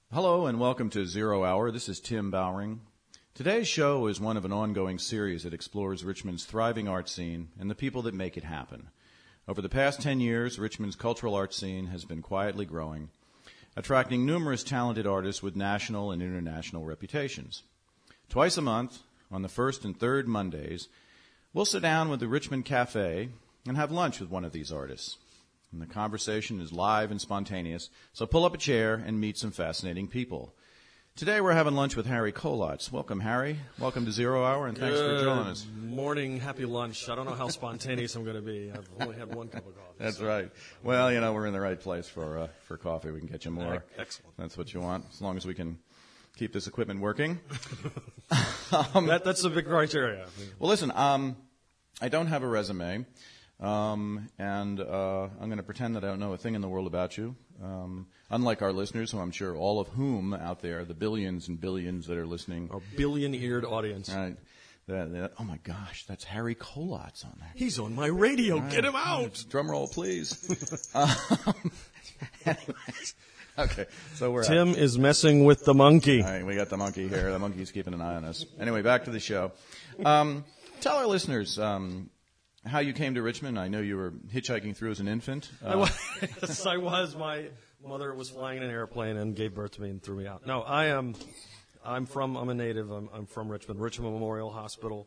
Hello and welcome to Zero Hour. This is Tim Bowring. Today's show is one of an ongoing series that explores Richmond's thriving art scene and the people that make it happen. Over the past 10 years, Richmond's cultural art scene has been quietly growing, attracting numerous talented artists with national and international reputations. Twice a month, on the first and third Mondays, we'll sit down with the Richmond Cafe and have lunch with one of these artists. And the conversation is live and spontaneous, so pull up a chair and meet some fascinating people. Today we're having lunch with Harry Kolotz. Welcome, Harry. Welcome to Zero Hour, and thanks for joining us. Good morning, happy lunch. I don't know how spontaneous I'm going to be. I've only had one cup of coffee. That's right. Well, you know, we're in the right place for coffee. We can get you more. Excellent. That's what you want, as long as we can keep this equipment working. That's a big criteria. Well, listen, I don't have a resume. And I'm going to pretend that I don't know a thing in the world about you. Unlike our listeners, who I'm sure all of whom out there, the billions and billions that are listening. Our billion-eared audience. Right. Oh, my gosh, that's Harry Kolotz on there. He's on my radio. Right. Get him out. Drum roll, please. Anyways. Okay, so we're Tim is messing with the monkey. All right, we got the monkey here. The monkey's keeping an eye on us. Anyway, back to the show. Tell our listeners how you came to Richmond. I know you were hitchhiking through as an infant. Yes, I was. My mother was flying in an airplane and gave birth to me and threw me out. No, I'm a native. I'm from Richmond Memorial Hospital,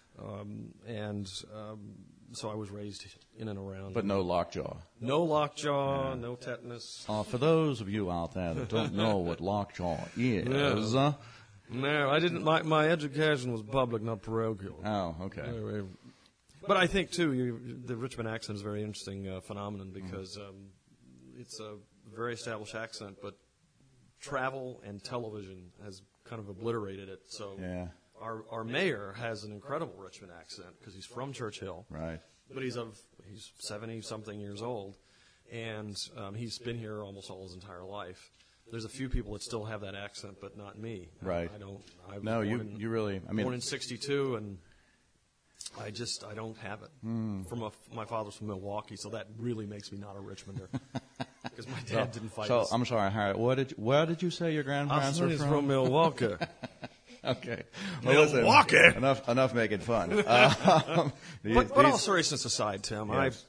so I was raised in and around. But no lockjaw. No lockjaw, no tetanus. For those of you out there that don't know what lockjaw is. No, I didn't. My education was public, not parochial. Oh, okay. But I think, too, the Richmond accent is a very interesting phenomenon because it's a very established accent, but travel and television has kind of obliterated it. So our mayor has an incredible Richmond accent because he's from Churchill. Right. But he's 70-something years old, and he's been here almost all his entire life. There's a few people that still have that accent, but not me. Right. I don't. You really. I mean, born in '62 and. I don't have it. My father's from Milwaukee, so that really makes me not a Richmonder. Because my dad didn't fight us. I'm sorry, Harry. Where did you say your grandparents were from? From Milwaukee. Okay. Well, Milwaukee. Listen, enough making fun. But all seriousness aside, Tim, yes.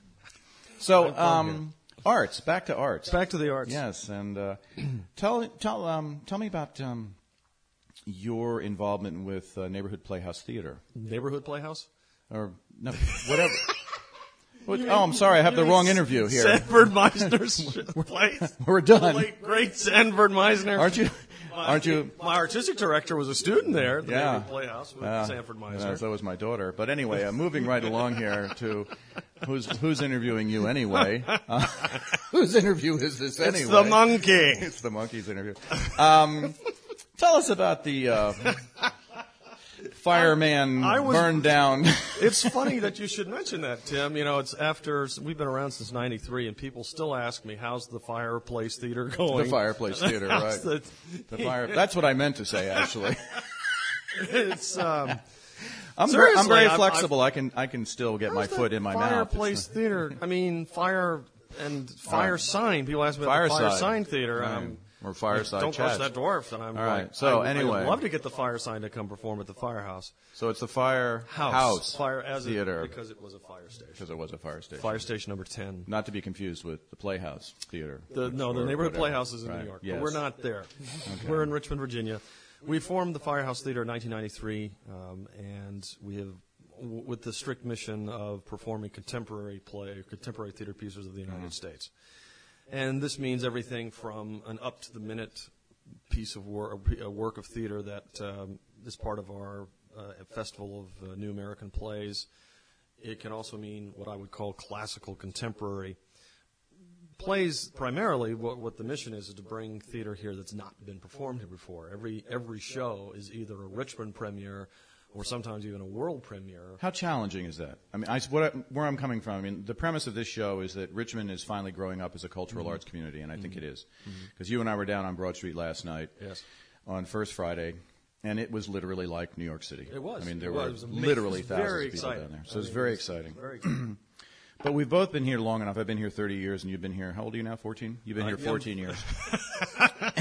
Arts. Back to arts. Back to the arts. Yes, and tell me about your involvement with Neighborhood Playhouse Theater. Neighborhood Playhouse? Or, no, whatever. I'm sorry, I have the wrong interview here. Sanford Meisner's place? We're done. The late, great Sanford Meisner. Aren't you? My artistic director was a student there at the Neighborhood Playhouse with Sanford Meisner. So was my daughter. But anyway, moving right along here to who's interviewing you anyway. Whose interview is this anyway? It's the monkey. It's the monkey's interview. Tell us about the fireman burned down. It's funny that you should mention that, Tim. You know, it's after we've been around since '93, and people still ask me, "How's the Fireplace Theater going?" The Fireplace Theater, right? That's what I meant to say, actually. It's. I'm very flexible. I can still get my foot in my mouth. Fireplace Theater. I mean, fire and fire sign. People ask me about the Fire Sign Theater. Right. Or Fireside Don't Chats. touch that dwarf. And I'm all right. Like, so I anyway, would love to get the Fire Sign to come perform at the Firehouse. So it's the Firehouse Theater because it was a fire station. Because it was a fire station. Fire station number 10. Not to be confused with the Playhouse Theater. The Neighborhood Playhouse is in New York, yes. but we're not there. Okay. We're in Richmond, Virginia. We formed the Firehouse Theater in 1993, and we have, with the strict mission of performing contemporary theater pieces of the United States. And this means everything from an up-to-the-minute piece of work of theater that is part of our Festival of New American Plays. It can also mean what I would call classical contemporary plays. Primarily, what the mission is to bring theater here that's not been performed here before. Every show is either a Richmond premiere or sometimes even a world premiere. How challenging is that? I mean, where I'm coming from, I mean, the premise of this show is that Richmond is finally growing up as a cultural arts community, and I think it is. Because you and I were down on Broad Street last night on First Friday, and it was literally like New York City. It was. I mean, there were literally thousands of people down there. So it's very exciting. But we've both been here long enough. I've been here 30 years, and you've been here, how old are you now, 14? You've been here 14 years.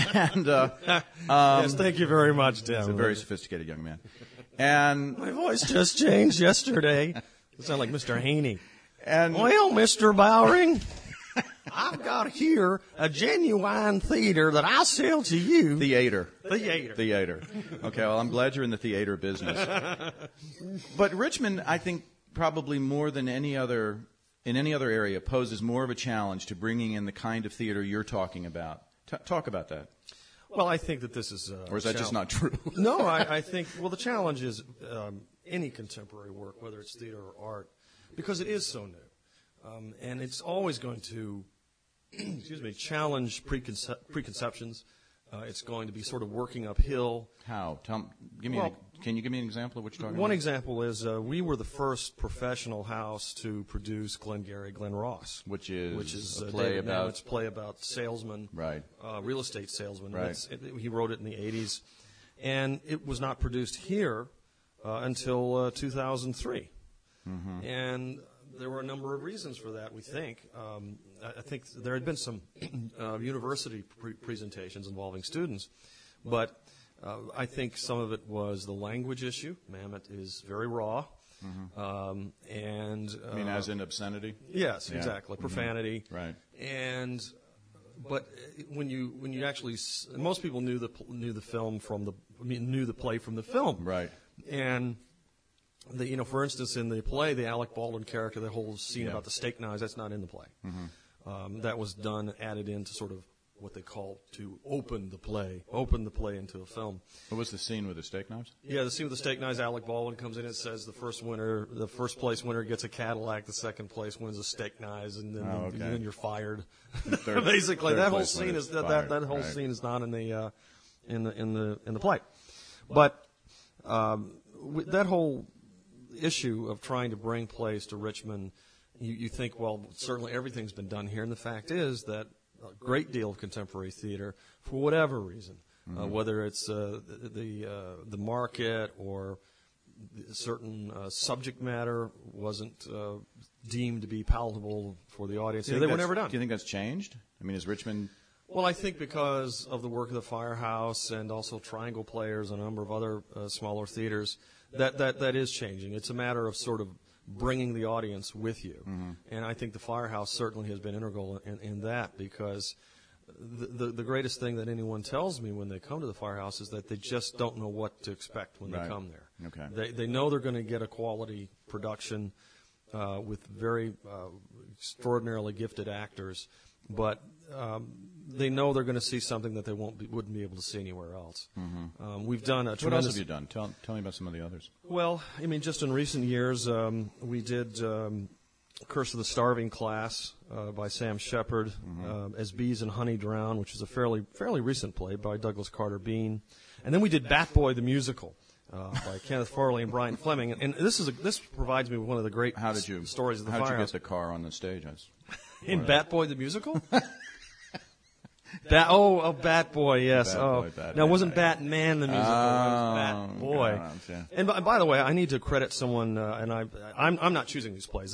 And yes, thank you very much, Tim. he's a very sophisticated young man. And my voice just changed yesterday. You sound like Mr. Haney. and Well, Mr. Bowring, I've got here a genuine theater that I sell to you. theater. Theater. Okay, well, I'm glad you're in the theater business. But Richmond, I think, probably more than any other area, poses more of a challenge to bringing in the kind of theater you're talking about. Talk about that. Well, I think that this is Or is that just not true? No, I think, well, the challenge is any contemporary work, whether it's theater or art, because it is so new. And it's always going to, challenge preconceptions. It's going to be sort of working uphill. How? Can you give me an example of what you're talking One about? example is we were the first professional house to produce Glengarry Glen Ross. Which is a David play about... Mamet's play about salesmen, Right. Real estate salesmen. Right. He wrote it in the 80s. And it was not produced here until 2003. Mm-hmm. And there were a number of reasons for that, we think. I think there had been some university presentations involving students, but I think some of it was the language issue. Mamet is very raw. Mm-hmm. I mean, as in obscenity? Yes, Yeah. exactly. Profanity. Mm-hmm. Right. But when you actually, most people knew the film knew the play from the film. Right. And for instance, in the play, the Alec Baldwin character, the whole scene about the steak knives, that's not in the play. Mm-hmm. That was added in to sort of what they call to open the play into a film. What was the scene with the steak knives? Yeah, the scene with the steak knives, Alec Baldwin comes in and says the first place winner gets a Cadillac, the second place wins a steak knives, and then you're fired. Basically, that whole scene is that whole scene is not in the play. But that whole issue of trying to bring plays to Richmond, you think, well, certainly everything's been done here, and the fact is that a great deal of contemporary theater, for whatever reason, whether it's the market or certain subject matter wasn't deemed to be palatable for the audience. They were never done. Do you think that's changed? I mean, is Richmond... Well, I think because of the work of the Firehouse and also Triangle Players and a number of other smaller theaters, that is changing. It's a matter of sort of bringing the audience with you. Mm-hmm. And I think the Firehouse certainly has been integral in that, because the greatest thing that anyone tells me when they come to the Firehouse is that they just don't know what to expect when they come there. Okay. They know they're going to get a quality production with very extraordinarily gifted actors, but they know they're going to see something that they wouldn't be able to see anywhere else. Mm-hmm. We've done a What else have you done? Tell me about some of the others. Well, I mean, just in recent years, we did Curse of the Starving Class by Sam Shepard, As Bees and Honey Drown, which is a fairly recent play by Douglas Carter Beane, and then we did Bat Boy the Musical by Kenneth Farley and Brian Fleming, and this provides me with one of the great stories of the Firehouse. How did you get the car on the stage? In Bat Boy the Musical? Bat Boy, yes. Now, it wasn't Batman the musical. It was Bat Boy. God, yeah. And by the way, I need to credit someone, and I'm not choosing these plays.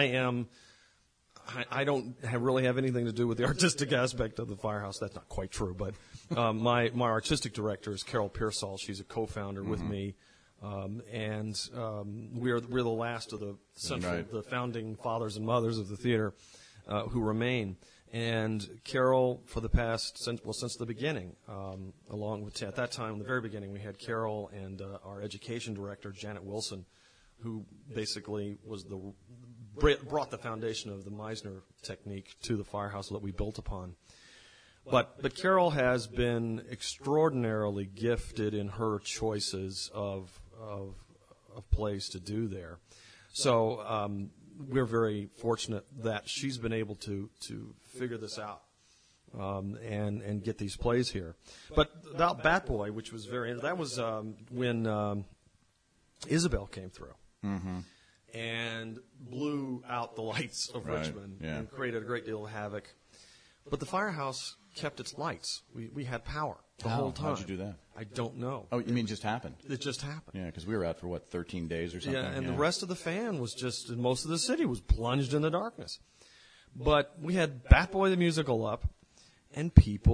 I don't really have anything to do with the artistic aspect of the Firehouse. That's not quite true, but my artistic director is Carol Pearsall. She's a co-founder with me. And we're the last of the founding fathers and mothers of the theater who remain. And Carol, for the since the beginning, along with, at that time, in the very beginning, we had Carol and our education director, Janet Wilson, who basically brought the foundation of the Meisner technique to the Firehouse that we built upon. But Carol has been extraordinarily gifted in her choices of plays to do there. So we're very fortunate that she's been able to figure this out and get these plays here. But about Bat Boy, which was that was when Isabel came through and blew out the lights of Richmond and created a great deal of havoc. But the Firehouse kept its lights. We had power the whole time. How'd you do that? I don't know. Oh, you mean it just happened? It just happened. Yeah, because we were out for, 13 days or something? Yeah, and the rest of the fan was most of the city was plunged in the darkness. But we had Bat Boy the Musical up, and people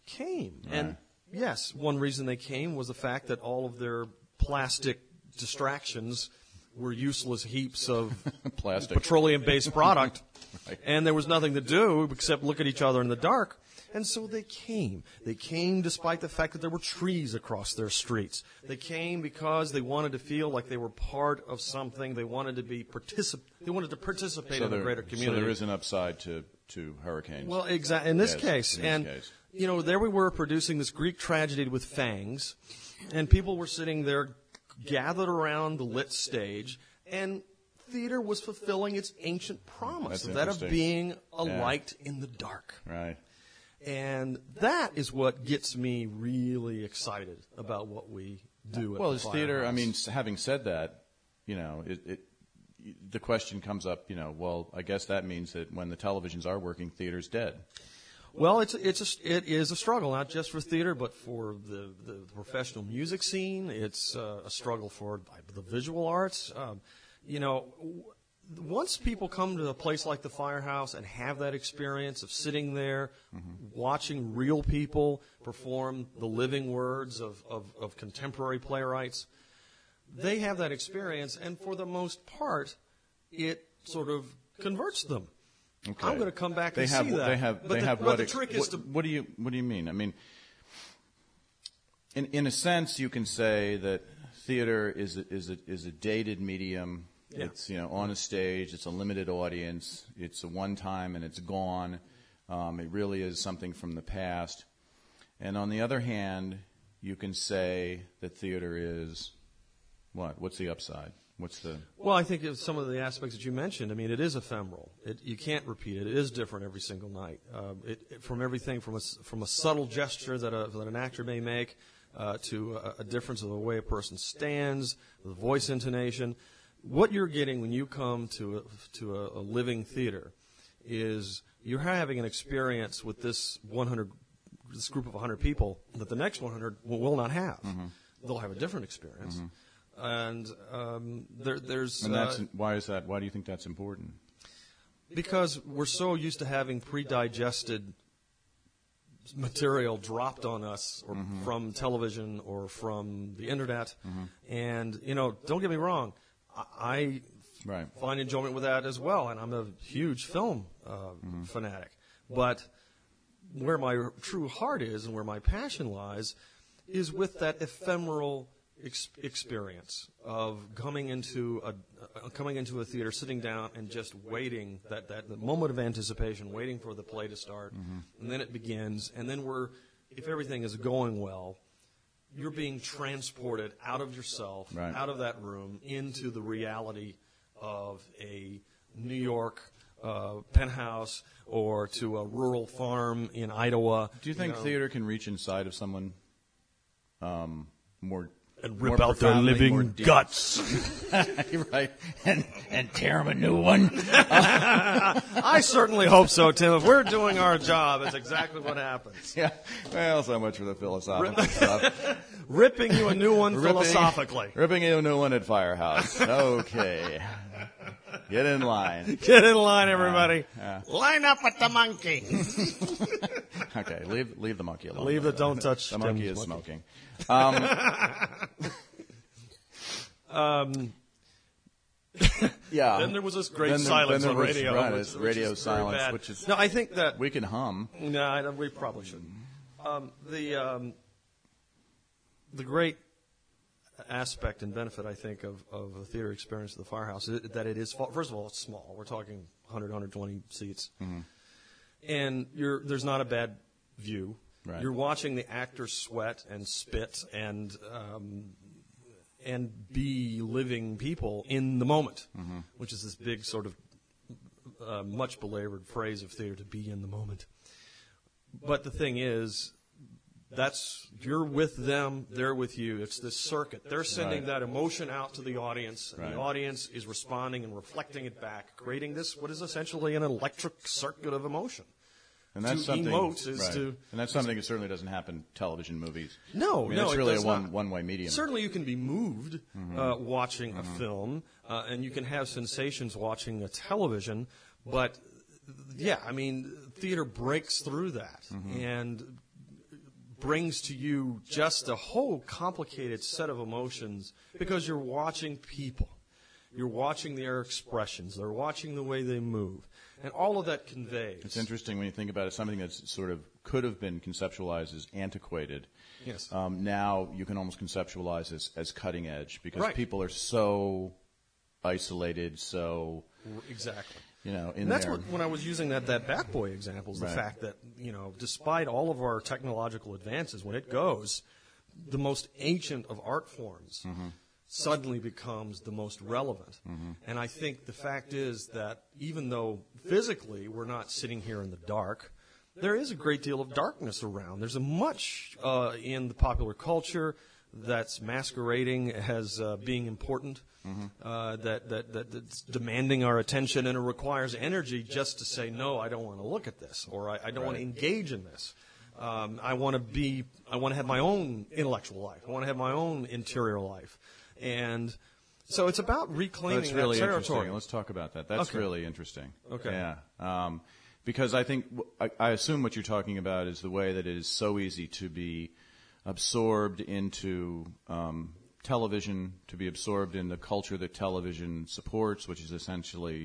came. Right. And yes, one reason they came was the fact that all of their plastic distractions were useless heaps of Plastic. petroleum-based product, Right. and there was nothing to do except look at each other in the dark. And so they came. They came despite the fact that there were trees across their streets. They came because they wanted to feel like they were part of something. They wanted to participate in the greater community. So there is an upside to Hurricanes. Well, exactly. In this case. In this case. You know, there we were producing this Greek tragedy with fangs, and people were sitting there gathered around the lit stage, and theater was fulfilling its ancient promise, That's that of interesting. being a light in the dark. Right. And that is what gets me really excited about what we do. Well, at as the theater, Firehouse. I mean, having said that, you know, the question comes up, you know, well, I guess that means that when the televisions are working, theater's dead. Well, it is a struggle, not just for theater, but for the professional music scene. It's a struggle for the visual arts. You know, once people come to a place like the Firehouse and have that experience of sitting there, watching real people perform the living words of contemporary playwrights, they have that experience, and for the most part, it sort of converts them. Okay. I'm going to come back and see that. But the trick is to. What do you mean? I mean, in a sense, you can say that theater is a dated medium. Yeah. It's, you know, on a stage. It's a limited audience. It's a one time and it's gone. It really is something from the past. And on the other hand, you can say that theater is what? What's the upside? What's the? Well, I think some of the aspects that you mentioned. I mean, it is ephemeral. You can't repeat it. It is different every single night. From everything from a subtle gesture that an actor may make to a difference of the way a person stands, the voice intonation. What you're getting when you come to a living theater is you're having an experience with this group of 100 people that the next 100 will not have. Mm-hmm. They'll have a different experience. Mm-hmm. And there's... And that's, why is that? Why do you think that's important? Because we're so used to having pre-digested material dropped on us or from television or from the internet. Mm-hmm. And, you know, don't get me wrong, I find enjoyment with that as well, and I'm a huge film fanatic. But where my true heart is and where my passion lies is with that ephemeral experience of coming into a theater, sitting down and just waiting, the moment of anticipation, waiting for the play to start, and then it begins, and then if everything is going well, you're being transported out of yourself, out of that room, into the reality of a New York penthouse or to a rural farm in Idaho. Do you think theater can reach inside of someone more? And rip out their living guts. Right. And tear them a new one. I certainly hope so, Tim. If we're doing our job, it's exactly what happens. Yeah. Well, so much for the philosophical stuff. Ripping you a new one philosophically. Ripping you a new one at Firehouse. Okay. Get in line. Get in line, everybody. Line up with the monkey. Okay, leave the monkey alone. Leave the don't touch. The monkey is smoking. Yeah. Then there was this great silence on radio. Right, it's radio silence, which is. No, I think that we can hum. No, we probably shouldn't. The great aspect and benefit, I think, of a theater experience at the Firehouse is that it is, first of all, it's small. We're talking 100, 120 seats. Mm-hmm. And there's not a bad view. Right. You're watching the actors sweat and spit and be living people in the moment, which is this big sort of much belabored phrase of theater, to be in the moment. But the thing is, you're with them, they're with you. It's this circuit. They're sending that emotion out to the audience, and the audience is responding and reflecting it back, creating this, what is essentially an electric circuit of emotion. And that's to emote is and that's something that certainly doesn't happen in television movies. No, it's really a one-way medium. Certainly you can be moved watching a film, and you can have sensations watching a television, but, yeah, I mean, theater breaks through that. And brings to you just a whole complicated set of emotions because you're watching people. You're watching their expressions. They're watching the way they move. And all of that conveys. It's interesting when you think about it, something that's sort of could have been conceptualized as antiquated. Yes. Now you can almost conceptualize as cutting edge because Right. people are so isolated, so Exactly. in And that's there. when I was using that Bat Boy example, is the Right. fact that, despite all of our technological advances, when it goes, the most ancient of art forms suddenly becomes the most relevant. And I think the fact is that even though physically we're not sitting here in the dark, there is a great deal of darkness around. There's a much in the popular culture that's masquerading as being important, that's demanding our attention, and it requires energy just to say, no, I don't want to look at this, or I don't want to engage in this. I want to have my own intellectual life. I want to have my own interior life. And so it's about reclaiming That's really that territory. interesting. Let's talk about that. That's Okay. really interesting. Okay. Yeah. Because I think, I assume what you're talking about is the way that it is so easy to be absorbed into television, to be absorbed in the culture that television supports, which is essentially,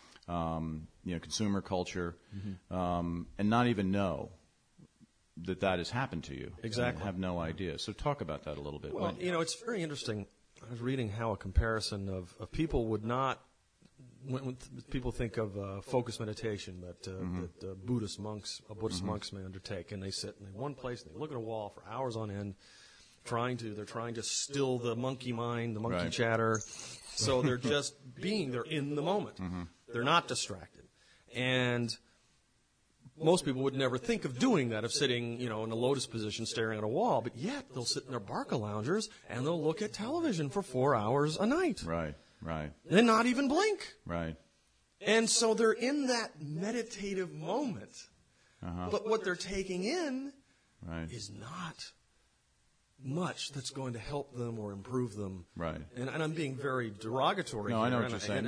consumer culture, and not even know that has happened to you. Exactly. And have no idea. So talk about that a little bit. Well, it's very interesting. I was reading how a comparison of people would not, when people think of focus meditation that Buddhist monks may undertake, and they sit in one place and they look at a wall for hours on end, they're trying to still the monkey mind, the monkey Right. chatter. So they're just they're in the moment. They're not distracted. And most people would never think of doing that, of sitting, in a lotus position staring at a wall, but yet they'll sit in their Barca loungers and they'll look at television for 4 hours a night. Right. And not even blink. Right. And so they're in that meditative moment. But what they're taking in Right. is not much that's going to help them or improve them. Right. And I'm being very derogatory No, here. I know what you're saying.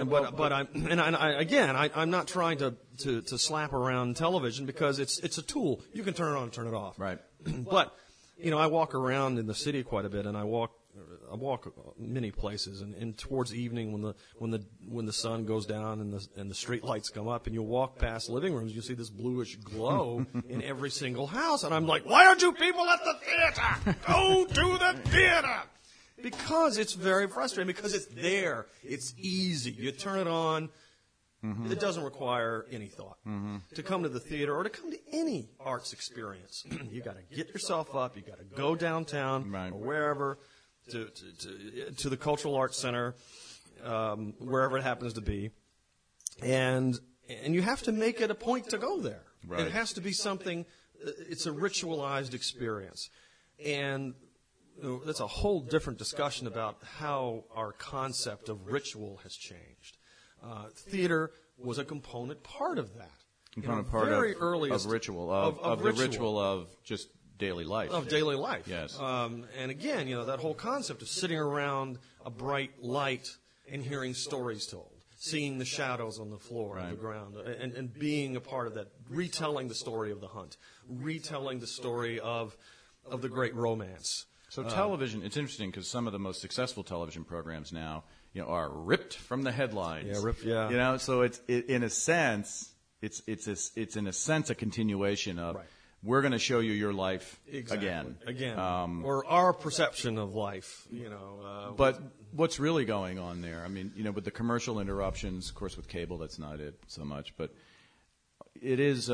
I'm not trying to slap around television because it's a tool. You can turn it on and turn it off. Right. But, I walk around in the city quite a bit, and I walk many places, and towards evening when the sun goes down and the street lights come up, and you walk past living rooms, you see this bluish glow in every single house, and I'm like, why aren't you people at the theater? Go to the theater! Because it's very frustrating, because it's there. It's easy. You turn it on. It doesn't require any thought. To come to the theater or to come to any arts experience, you got to get yourself up. You got to go downtown Right. or wherever to the Cultural Arts Center, wherever it happens to be, and you have to make it a point to go there. Right. It has to be something. It's a ritualized experience, and that's a whole different discussion about how our concept of ritual has changed. Theater was a component part of that. Component part of ritual, of the ritual of just daily life. Of daily life. Yes. And again, that whole concept of sitting around a bright light and hearing stories told, seeing the shadows on the floor, of the ground, and being a part of that, retelling the story of the hunt, retelling the story of the great romance. So television, it's interesting because some of the most successful television programs now, are ripped from the headlines. Yeah, ripped, yeah. So it's in a sense, it's in a sense a continuation of Right. we're going to show you your life Again. again. Or our perception of life, But what's really going on there? I mean, with the commercial interruptions, of course, with cable, that's not it so much, but it is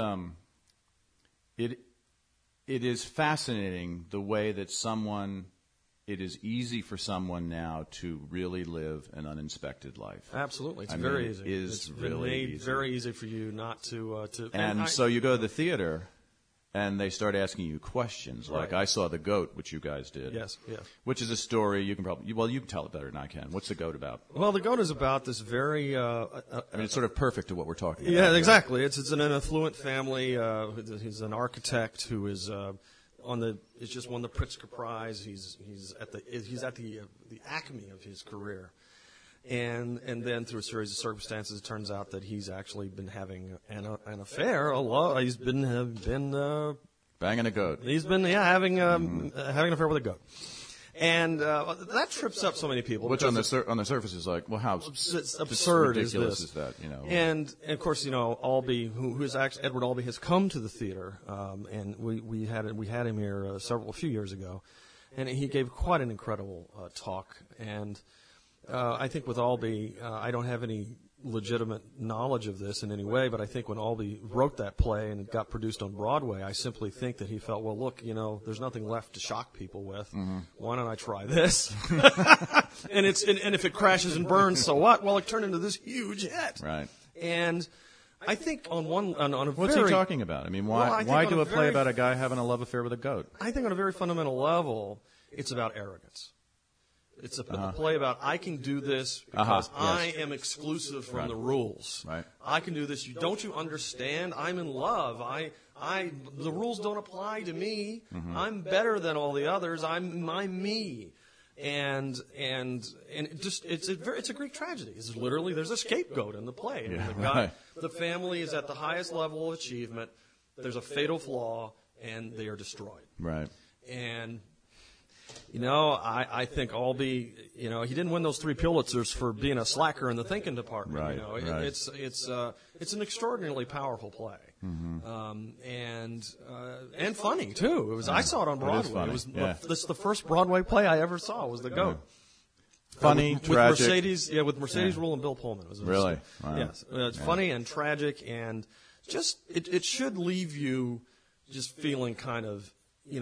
it is fascinating the way that it is easy for someone now to really live an uninspected life. Absolutely, it's I very mean, easy. It is It's been really made easy. very easy for you not to. And so you go to the theater, and they start asking you questions. Like Right. I saw The Goat, which you guys did. Yes. Which is a story you can probably you can tell it better than I can. What's The Goat about? Well, The Goat is about this very. I mean, it's sort of perfect to what we're talking about. Yeah, exactly. It's an affluent family. He's an architect who is He's just won the Pritzker Prize. He's at the acme of his career, and then through a series of circumstances, it turns out that he's actually been having an affair. He's been Banging a goat. He's been having an affair with a goat. And that trips up so many people. Which on the surface is like, well, how absurd ridiculous is this? Is that? You know. And of course, Albee, who is actually Edward Albee, has come to the theater, and we had him here a few years ago, and he gave quite an incredible talk. And I think with Albee, I don't have any legitimate knowledge of this in any way, but I think when Albee wrote that play and it got produced on Broadway, I simply think that he felt, well, look, there's nothing left to shock people with. Mm-hmm. Why don't I try this? and if it crashes and burns, so what? Well, it turned into this huge hit. Right. And I think on a what's he talking about? I mean, why do a play about a guy having a love affair with a goat? I think on a very fundamental level, it's about arrogance. It's a play about I can do this because I am exclusive from the rules. Right. I can do this. Don't you understand? I'm in love. The rules don't apply to me. Mm-hmm. I'm better than all the others. I'm me. And it's a Greek tragedy. It's literally there's a scapegoat in the play. Yeah, the family is at the highest level of achievement. There's a fatal flaw, and they are destroyed. Right. And I think Albee, he didn't win those 3 Pulitzers for being a slacker in the thinking department. Right, right. It's an extraordinarily powerful play, mm-hmm. And funny too. I saw it on Broadway. This is the first Broadway play I ever saw was The Goat. Yeah. Funny, tragic. With Mercedes Rule and Bill Pullman. Really? Wow. Yes, it's funny and tragic, and just it should leave you just feeling kind of.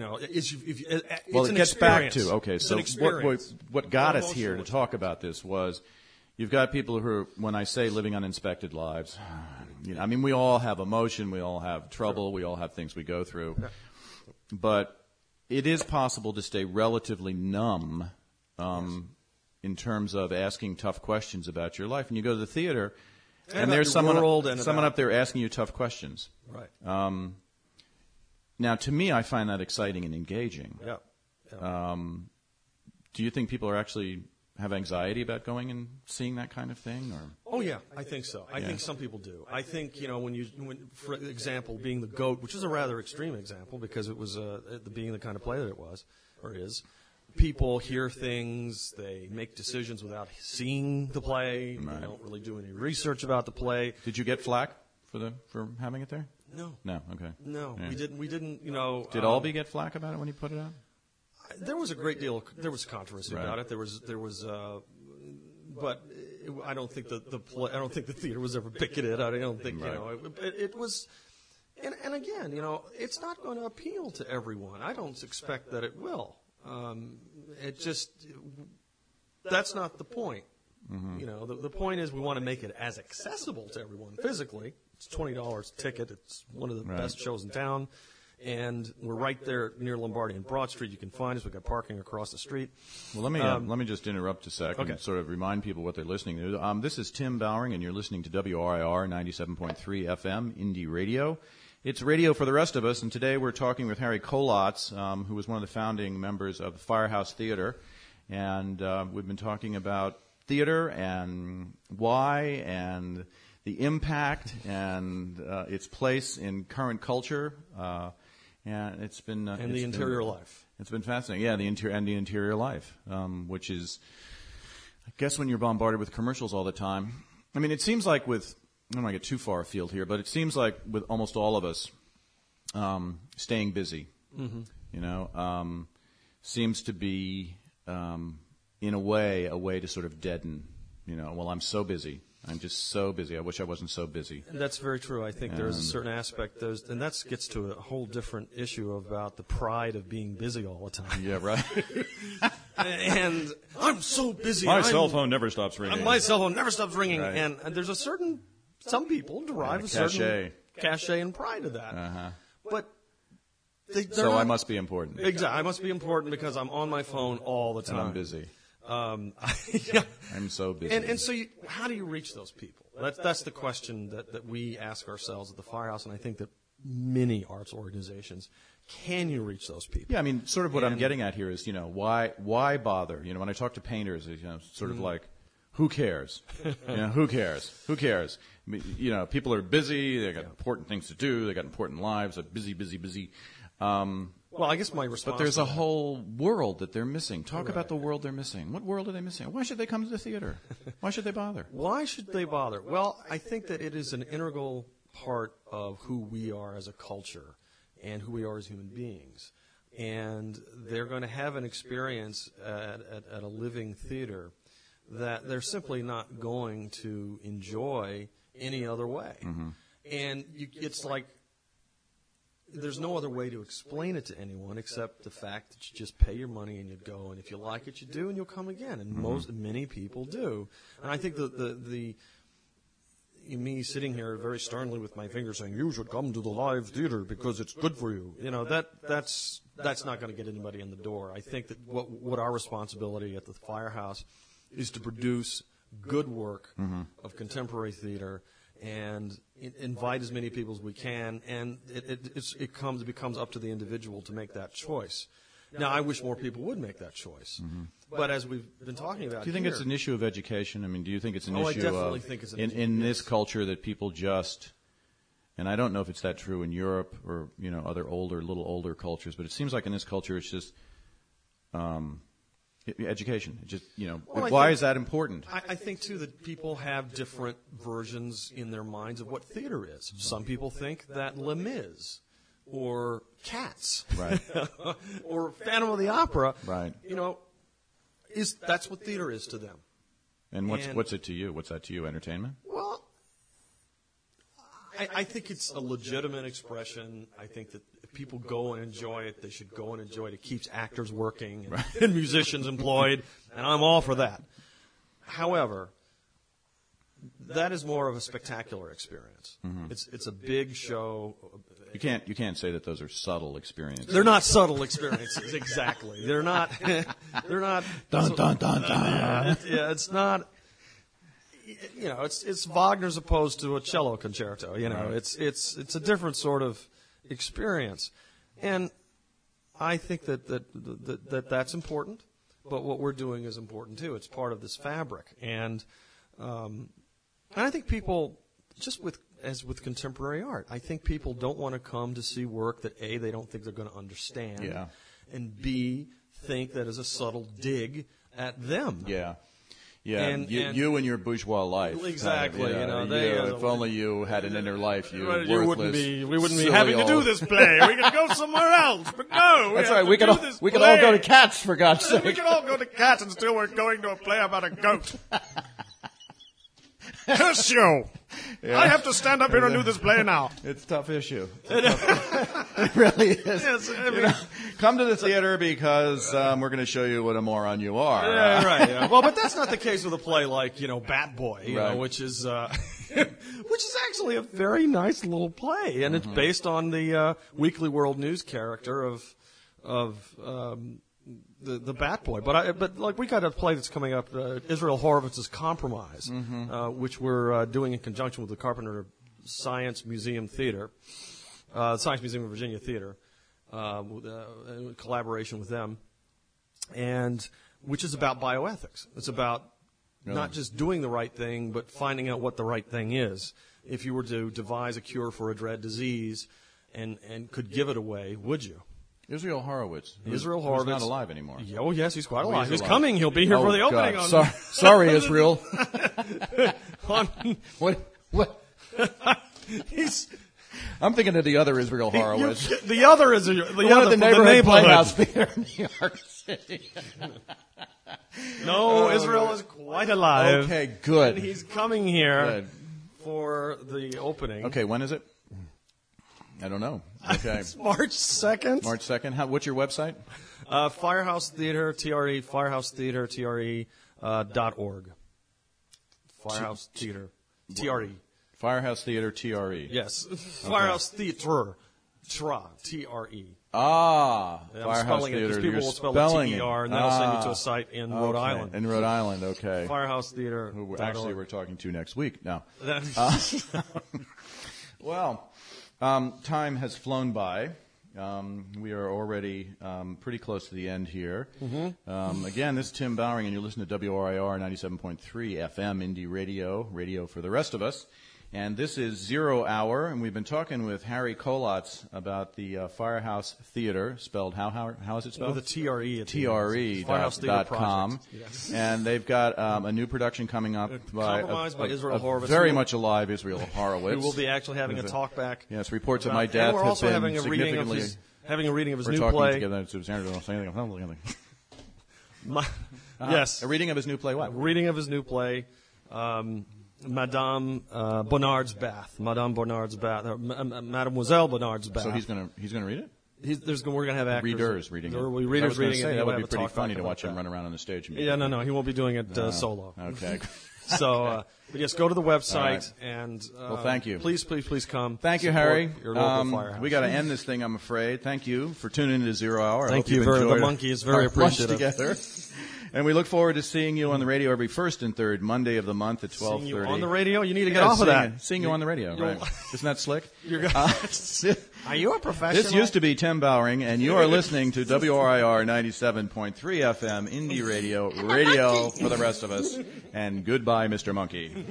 It gets back to, okay, so what got us here to talk about this was you've got people who are, when I say living uninspected lives, we all have emotion, we all have trouble, we all have things we go through. Yeah. But it is possible to stay relatively numb in terms of asking tough questions about your life. And you go to the theater, and there's someone up there asking you tough questions. Right. Now, to me, I find that exciting and engaging. Yeah. Do you think people are actually have anxiety about going and seeing that kind of thing? Or? Oh, yeah, I think so. I think some people do. I think, when for example, being The Goat, which is a rather extreme example because it was being the kind of play that it was or is, people hear things, they make decisions without seeing the play, right. They don't really do any research about the play. Did you get flack for having it there? No. No, okay. No, yeah. We didn't, Did Albee get flack about it when he put it out? There was a great deal, there was controversy about it. There was, but I don't think the theater was ever picketed. I don't think, it was, and again, it's not going to appeal to everyone. I don't expect that it will. That's not the point. Mm-hmm. The point is we want to make it as accessible to everyone physically. It's $20 a ticket. It's one of the best shows in town. And we're right there near Lombardi and Broad Street. You can find us. We've got parking across the street. Well, let me just interrupt a second and sort of remind people what they're listening to. This is Tim Bowring, and you're listening to WRIR 97.3 FM, Indie Radio. It's radio for the rest of us, and today we're talking with Harry Kolatz, who was one of the founding members of the Firehouse Theater. And we've been talking about theater and why and the impact and its place in current culture, and it's been the interior life. It's been fascinating, the interior life, which is, I guess, when you're bombarded with commercials all the time. I mean, it seems like I don't want to get too far afield here, but it seems like with almost all of us, staying busy, seems to be, in a way to sort of deaden. Well, I'm so busy. I'm just so busy. I wish I wasn't so busy. That's very true. I think there's a certain aspect, and that gets to a whole different issue about the pride of being busy all the time. Yeah, right. And I'm so busy. My cell phone never stops ringing. My cell phone never stops ringing. Right. And there's some people derive a certain cachet and pride to that. Uh-huh. But I must be important. Exactly. I must be important because I'm on my phone all the time. And I'm busy. I'm so busy. And so how do you reach those people? That's the question that we ask ourselves at the Firehouse, and I think that many arts organizations, can you reach those people? Yeah, I mean, sort of what I'm getting at here is, why bother? When I talk to painters, sort of like, who cares? Who cares? Who cares? I mean, people are busy, they got important things to do, they got important lives, they're busy. Well, I guess my response. But there's a whole world that they're missing. Talk about the world they're missing. What world are they missing? Why should they come to the theater? Why should they bother? Why should they bother? Well, I think that it is an integral part of who we are as a culture and who we are as human beings. And they're going to have an experience at a living theater that they're simply not going to enjoy any other way. Mm-hmm. And it's like there's no other way to explain it to anyone except the fact that you just pay your money and you go, and if you like it, you do, and you'll come again. And many people do. And I think me sitting here very sternly with my finger saying, you should come to the live theater because it's good for you. That's not going to get anybody in the door. I think that what our responsibility at the Firehouse is to produce good work of contemporary theater and invite as many people as we can, and it becomes up to the individual to make that choice. Now, I wish more people would make that choice. But as we've been talking about, do you think it's an issue of education? I mean, do you think it's an issue I definitely think it's an issue. In this culture that people just, and I don't know if it's that true in Europe or other little older cultures, but it seems like in this culture it's just education. Just why is that important? I think too that people have different versions in their minds of what theater is. Some people think that Les Mis or Cats, right, or Phantom of the Opera, right, that's what theater is to them. And what's it to you? What's that to you? Entertainment? Well, I think it's a legitimate expression. I think that if people go and enjoy it, they should go and enjoy it. It keeps actors working and musicians employed, and I'm all for that. However, that is more of a spectacular experience. It's a big show. You can't say that those are subtle experiences. They're not subtle experiences, exactly. They're not. Dun dun dun dun. Yeah, it's not. It's Wagner as opposed to a cello concerto. It's a different sort of experience, and I think that's important. But what we're doing is important too. It's part of this fabric, and I think people as with contemporary art, I think people don't want to come to see work that A, they don't think they're going to understand, and B, think that is a subtle dig at them. Yeah. Yeah, and you and your bourgeois life. Exactly. If only you had an inner life, we wouldn't be having to do this play. We could go somewhere else, but no. That's right. We could all go to Cats, for God's sake. We could all go to Cats, and still we're going to a play about a goat. Curse you! Yeah. I have to stand up here and do this play now. It's a tough issue. It really is. Yes, come to the theater because we're going to show you what a moron you are. Yeah, right. Yeah. Well, but that's not the case with a play like Bat Boy, which is actually a very nice little play, and it's based on the Weekly World News character of the Bat Boy. But we got a play that's coming up, Israel Horowitz's Compromise, which we're doing in conjunction with the Carpenter Science Museum Theater, Science Museum of Virginia Theater, in collaboration with them, and which is about bioethics. It's about not just doing the right thing, but finding out what the right thing is. If you were to devise a cure for a dread disease and could give it away, would you? Israel Horowitz. Israel Horowitz. He's not alive anymore. Oh, yes, he's quite alive. He's coming. He'll be here for the opening. Sorry, Israel. What? I'm thinking of the other Israel Horowitz. The other is the neighborhood Playhouse Theater in New York City. No, Israel is quite alive. Okay, good. And he's coming here for the opening. Okay, when is it? I don't know. Okay. It's March 2nd. March 2nd. What's your website? Firehouse Theater, TRE, firehousetheater.org. Firehouse Theater, TRE. Firehouse Theater, TRE. Yes. Firehouse Theater, TRE. Ah. I'm Firehouse spelling Theater. it because people will spell it TER, and that'll send you to a site in Rhode Island. In Rhode Island, okay. Firehouse Theater. Who actually we're talking to next week now. Well, time has flown by. We are already pretty close to the end here. Again, this is Tim Bowring, and you're listening to WRIR 97.3 FM, Indie Radio for the rest of us. And this is 0 Hour, and we've been talking with Harry Kolatz about the Firehouse Theater, spelled how is it spelled? With a TRE. TRE.com. Yes. And they've got a new production coming up by Israel Horovitz. Very much alive Israel Horowitz. We will be actually having a talk back. Yes, reports of my death we're have also been having a reading of his new play. Yes. A reading of his new play, what? Reading of his new play, Madame Bonnard's Bath. Madame Bonnard's Bath. Mademoiselle Bonnard's Bath. So he's going to read it? We're going to have actors. Readers reading it. There will be readers reading it. That would be pretty funny to watch him run around on the stage. No, he won't be doing it solo. Okay. So, but yes, go to the website and well, thank you. Please come. Thank you, Harry. Your local firehouse. We got to end this thing, I'm afraid. Thank you for tuning into 0 Hour. Thank you. The monkey is very appreciative. Together. And we look forward to seeing you on the radio every first and third Monday of the month at 12:30. Seeing you on the radio? You need to get off of that. Seeing you on the radio, right? Isn't that slick? Are you a professional? This used to be Tim Bowering, and you are listening to WRIR 97.3 FM Indie Radio for the rest of us. And goodbye, Mr. Monkey.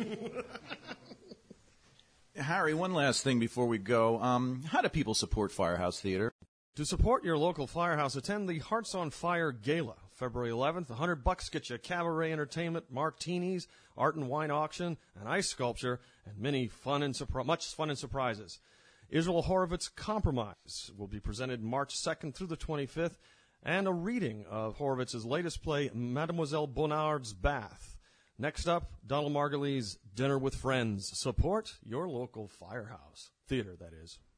Harry, one last thing before we go. How do people support Firehouse Theater? To support your local firehouse, attend the Hearts on Fire Gala, February 11th. $100 gets you cabaret entertainment, martinis, art and wine auction, an ice sculpture, and much fun and surprises. Israel Horovitz Compromise will be presented March 2nd through the 25th, and a reading of Horowitz's latest play, Mademoiselle Bonnard's Bath. Next up, Donald Margulies' Dinner with Friends. Support your local firehouse. Theater, that is.